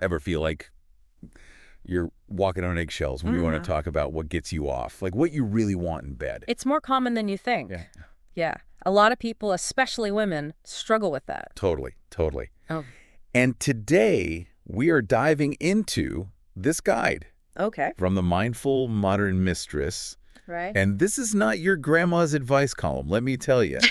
ever feel like you're walking on eggshells when you want to talk about what gets you off, like what you really want in bed. It's more common than you think. Yeah. Yeah. A lot of people, especially women, struggle with that. Totally, totally. Oh. And today we are diving into this guide Okay. from the Mindful Modern Mistress. Right. And this is not your grandma's advice column, let me tell you.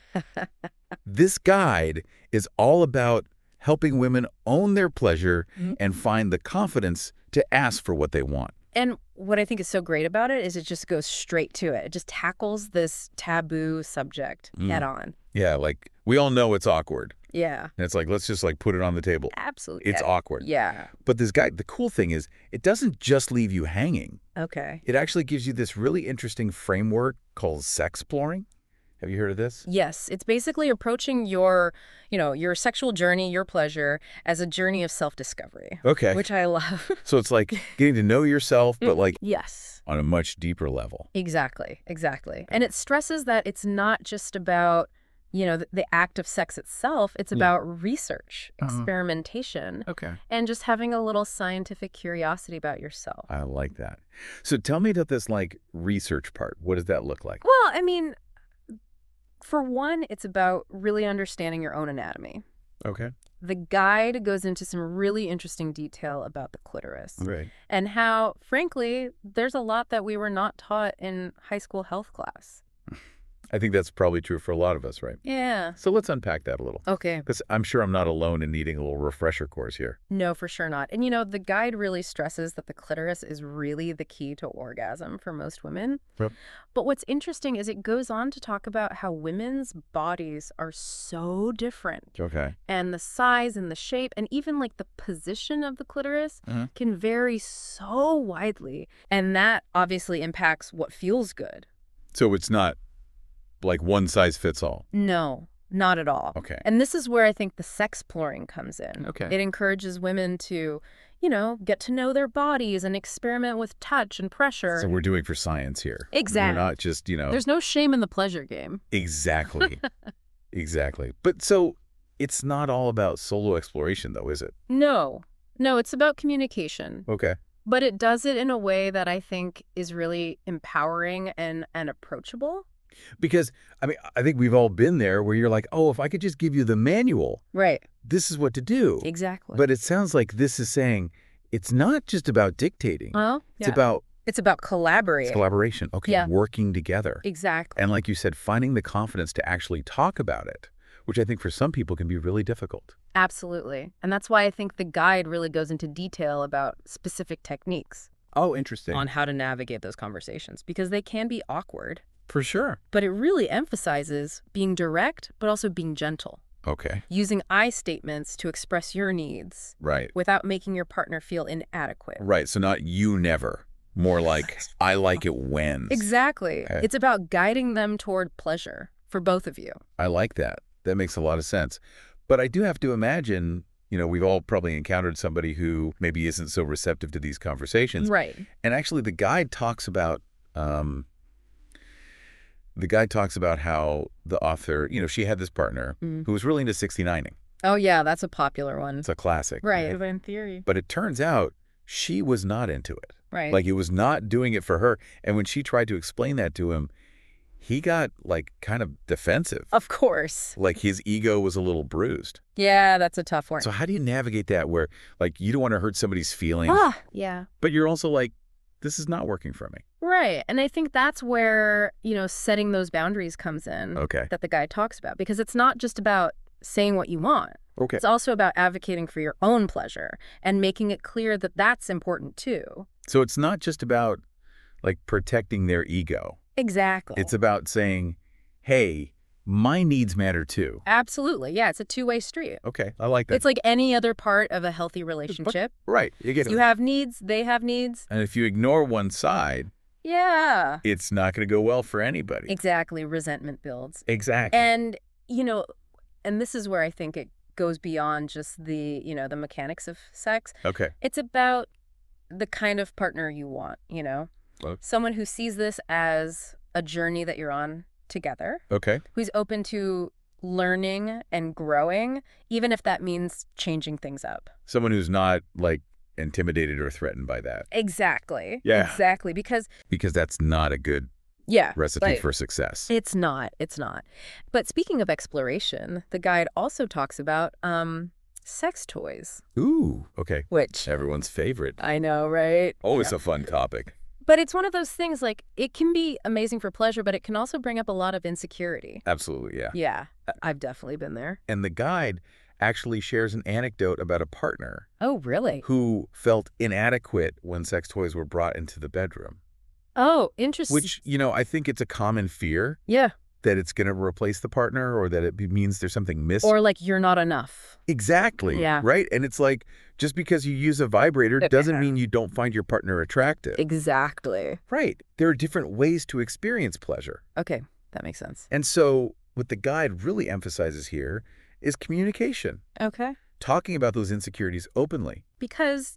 This guide is all about helping women own their pleasure and find the confidence to ask for what they want. And what I think is so great about it is it just goes straight to it. It just tackles this taboo subject head on. Yeah, like we all know it's awkward. Yeah. And it's like, let's just like put it on the table. Absolutely. It's awkward. Yeah. But this guide, the cool thing is it doesn't just leave you hanging. Okay. It actually gives you this really interesting framework called sexploring. Have you heard of this? Yes. It's basically approaching your sexual journey, your pleasure, as a journey of self-discovery. Okay. Which I love. So it's like getting to know yourself, but like Yes. on a much deeper level. Exactly. Exactly. And it stresses that it's not just about, the act of sex itself. It's about research, experimentation, and just having a little scientific curiosity about yourself. I like that. So tell me about this like research part. What does that look like? Well, I mean, for one, it's about really understanding your own anatomy. Okay. The guide goes into some really interesting detail about the clitoris. Right. And how, frankly, there's a lot that we were not taught in high school health class. I think that's probably true for a lot of us, right? Yeah. So let's unpack that a little. Okay. Because I'm sure I'm not alone in needing a little refresher course here. No, for sure not. And the guide really stresses that the clitoris is really the key to orgasm for most women. Yep. But what's interesting is it goes on to talk about how women's bodies are so different. Okay. And the size and the shape and even like the position of the clitoris can vary so widely. And that obviously impacts what feels good. So it's not like one size fits all. No, not at all. Okay. And this is where I think the sexploring comes in. Okay. It encourages women to, get to know their bodies and experiment with touch and pressure. So we're doing for science here. Exactly. We're not just, There's no shame in the pleasure game. Exactly. Exactly. But so it's not all about solo exploration though, is it? No, it's about communication. Okay. But it does it in a way that I think is really empowering and approachable. Because, I think we've all been there where you're like, oh, if I could just give you the manual, right? This is what to do. Exactly. But it sounds like this is saying it's not just about dictating. Well, It's about collaborating. collaboration. Okay. Yeah. Working together. Exactly. And like you said, finding the confidence to actually talk about it, which I think for some people can be really difficult. Absolutely. And that's why I think the guide really goes into detail about specific techniques. Oh, interesting. On how to navigate those conversations, because they can be awkward. For sure. But it really emphasizes being direct, but also being gentle. Okay. Using I statements to express your needs. Right. Without making your partner feel inadequate. Right. So not you never. More like I like it when. Exactly. Okay. It's about guiding them toward pleasure for both of you. I like that. That makes a lot of sense. But I do have to imagine, we've all probably encountered somebody who maybe isn't so receptive to these conversations. Right. And actually the guide talks about how the author, she had this partner who was really into 69ing. Oh, yeah, that's a popular one. It's a classic. Right, in theory. But it turns out she was not into it. Right. Like it was not doing it for her. And when she tried to explain that to him, he got like kind of defensive. Of course. Like his ego was a little bruised. Yeah, that's a tough one. So how do you navigate that where like you don't want to hurt somebody's feelings, yeah. but you're also like, this is not working for me. Right. And I think that's where, setting those boundaries comes in. Okay. That the guy talks about. Because it's not just about saying what you want. Okay. It's also about advocating for your own pleasure and making it clear that that's important too. So it's not just about like protecting their ego. Exactly. It's about saying, hey, my needs matter too. Absolutely. Yeah, it's a two-way street. Okay, I like that. It's like any other part of a healthy relationship. Right. You have needs, they have needs. And if you ignore one side, yeah, it's not going to go well for anybody. Exactly. Resentment builds. Exactly. And, and this is where I think it goes beyond just the, the mechanics of sex. Okay. It's about the kind of partner you want, Someone who sees this as a journey that you're on together. Okay. Who's open to learning and growing, even if that means changing things up. Someone who's not, like, intimidated or threatened by that. Exactly. Yeah. Exactly. Because that's not a good recipe for success. It's not. It's not. But speaking of exploration, the guide also talks about sex toys. Ooh, okay. Which everyone's favorite. I know, right? Always a fun topic. But it's one of those things, like, it can be amazing for pleasure, but it can also bring up a lot of insecurity. Absolutely, yeah. Yeah, I've definitely been there. And the guide actually shares an anecdote about a partner. Oh, really? Who felt inadequate when sex toys were brought into the bedroom. Oh, interesting. Which, I think it's a common fear. Yeah. That it's going to replace the partner or that it means there's something missing. Or like you're not enough. Exactly. Yeah. Right? And it's like, just because you use a vibrator doesn't mean you don't find your partner attractive. Exactly. Right. There are different ways to experience pleasure. Okay. That makes sense. And so what the guide really emphasizes here is communication. Okay. Talking about those insecurities openly. Because,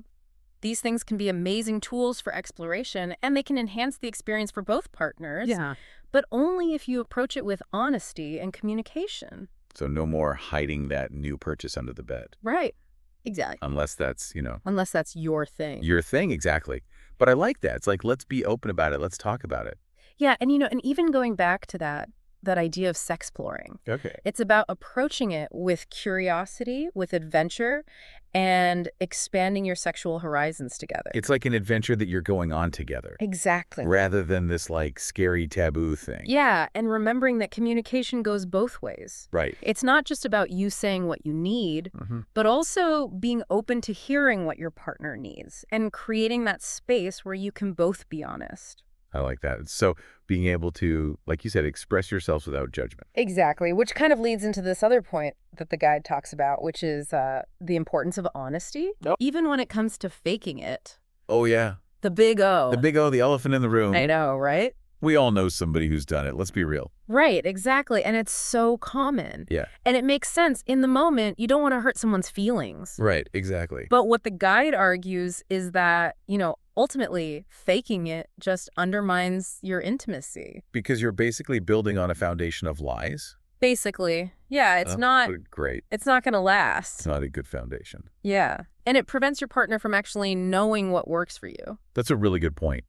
these things can be amazing tools for exploration, and they can enhance the experience for both partners. Yeah. But only if you approach it with honesty and communication. So no more hiding that new purchase under the bed. Right. Exactly. Unless that's, Unless that's your thing. Your thing, exactly. But I like that. It's like, let's be open about it. Let's talk about it. Yeah, and and even going back to that idea of sexploring. Okay. It's about approaching it with curiosity, with adventure, and expanding your sexual horizons together. It's like an adventure that you're going on together. Exactly. Rather than this, like, scary taboo thing. Yeah, and remembering that communication goes both ways. Right. It's not just about you saying what you need, but also being open to hearing what your partner needs and creating that space where you can both be honest. I like that. So being able to, like you said, express yourselves without judgment. Exactly, which kind of leads into this other point that the guide talks about, which is the importance of honesty, even when it comes to faking it. Oh, yeah. The big O. The big O, the elephant in the room. I know, right? We all know somebody who's done it. Let's be real. Right, exactly. And it's so common. Yeah. And it makes sense. In the moment, you don't want to hurt someone's feelings. Right, exactly. But what the guide argues is that, ultimately, faking it just undermines your intimacy. Because you're basically building on a foundation of lies. Basically. Yeah, it's not great. It's not going to last. It's not a good foundation. Yeah. And it prevents your partner from actually knowing what works for you. That's a really good point.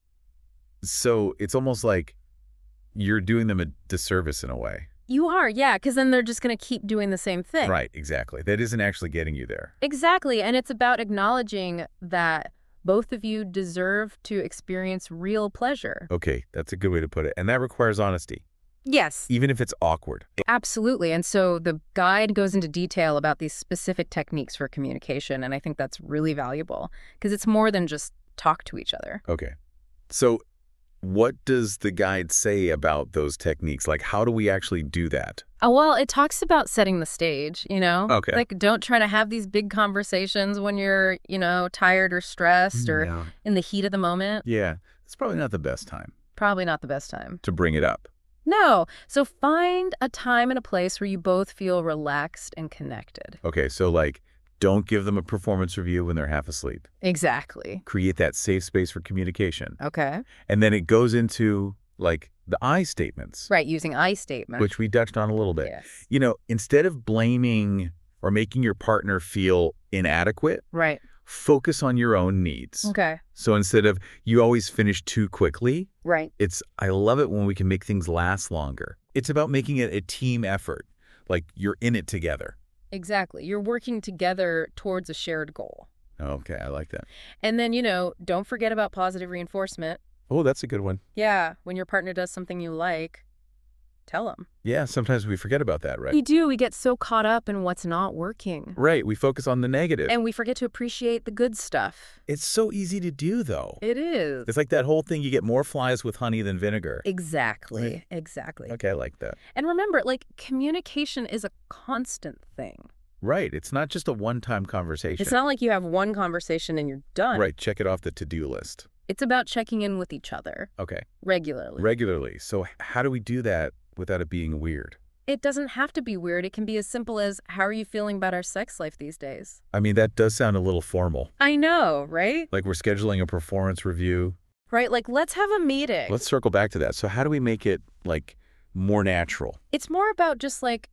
So it's almost like you're doing them a disservice in a way. You are, yeah, because then they're just going to keep doing the same thing. Right, exactly. That isn't actually getting you there. Exactly. And it's about acknowledging that both of you deserve to experience real pleasure. Okay, that's a good way to put it. And that requires honesty. Yes. Even if it's awkward. Absolutely. And so the guide goes into detail about these specific techniques for communication, and I think that's really valuable because it's more than just talk to each other. Okay. So what does the guide say about those techniques? Like, how do we actually do that? Oh, well, it talks about setting the stage, Okay. Like, don't try to have these big conversations when you're, tired or stressed or in the heat of the moment. Yeah. It's probably not the best time. Probably not the best time. To bring it up. No. So find a time and a place where you both feel relaxed and connected. Okay. So, like, don't give them a performance review when they're half asleep. Exactly. Create that safe space for communication. Okay. And then it goes into, like, the I statements. Right, using I statements. Which we touched on a little bit. Yes. Instead of blaming or making your partner feel inadequate, right, focus on your own needs. Okay. So instead of you always finish too quickly, right, I love it when we can make things last longer. It's about making it a team effort. Like, you're in it together. Exactly. You're working together towards a shared goal. Okay, I like that. And then, don't forget about positive reinforcement. Oh, that's a good one. Yeah, when your partner does something you like, tell them. Yeah, sometimes we forget about that, right? We do. We get so caught up in what's not working. Right, we focus on the negative. And we forget to appreciate the good stuff. It's so easy to do, though. It is. It's like that whole thing, you get more flies with honey than vinegar. Exactly. Right. Exactly. Okay, I like that. And remember, communication is a constant thing. Right. It's not just a one-time conversation. It's not like you have one conversation and you're done. Right. Check it off the to-do list. It's about checking in with each other. Okay. Regularly. Regularly. So how do we do that without it being weird? It doesn't have to be weird. It can be as simple as, how are you feeling about our sex life these days? I mean, that does sound a little formal. I know, right? Like we're scheduling a performance review. Right. Like, let's have a meeting. Let's circle back to that. So how do we make it, like, more natural? It's more about just,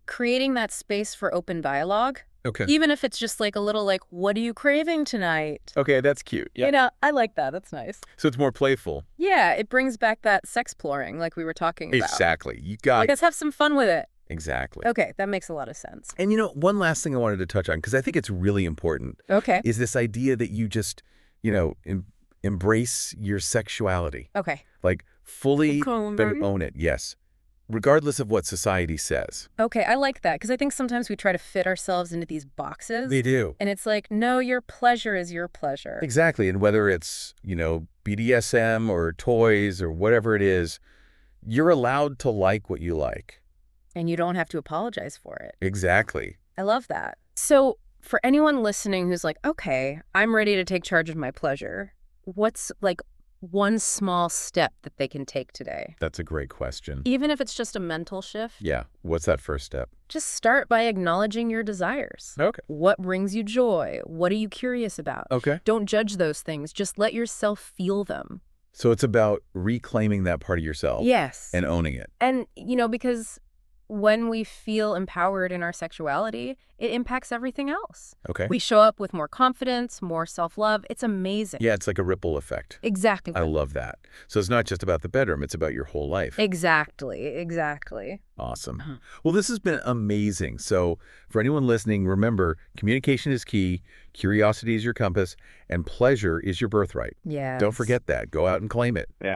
creating that space for open dialogue. Okay. Even if it's just like a little like, what are you craving tonight? Okay, that's cute. Yeah. You know, I like that. That's nice. So it's more playful. Yeah, it brings back that sexploring like we were talking about. Exactly. You got Like, let's have some fun with it. Exactly. Okay, that makes a lot of sense. And one last thing I wanted to touch on, because I think it's really important, is this idea that you just, embrace your sexuality. Okay. Like, fully own it, yes. Regardless of what society says. Okay, I like that, because I think sometimes we try to fit ourselves into these boxes. They do. And it's like, no, your pleasure is your pleasure. Exactly. And whether it's, BDSM or toys or whatever it is, you're allowed to like what you like. And you don't have to apologize for it. Exactly. I love that. So for anyone listening who's like, okay, I'm ready to take charge of my pleasure, what's like one small step that they can take today? That's a great question. Even if it's just a mental shift? Yeah. What's that first step? Just start by acknowledging your desires. Okay. What brings you joy? What are you curious about? Okay. Don't judge those things. Just let yourself feel them. So it's about reclaiming that part of yourself. Yes. And owning it. And, because when we feel empowered in our sexuality, it impacts everything else. Okay. We show up with more confidence, more self-love. It's amazing. Yeah, it's like a ripple effect. Exactly. I love that. So it's not just about the bedroom, it's about your whole life. Exactly. Awesome. Well, this has been amazing. So for anyone listening, remember, communication is key, curiosity is your compass, and pleasure is your birthright. Yeah. Don't forget that. Go out and claim it. Yeah.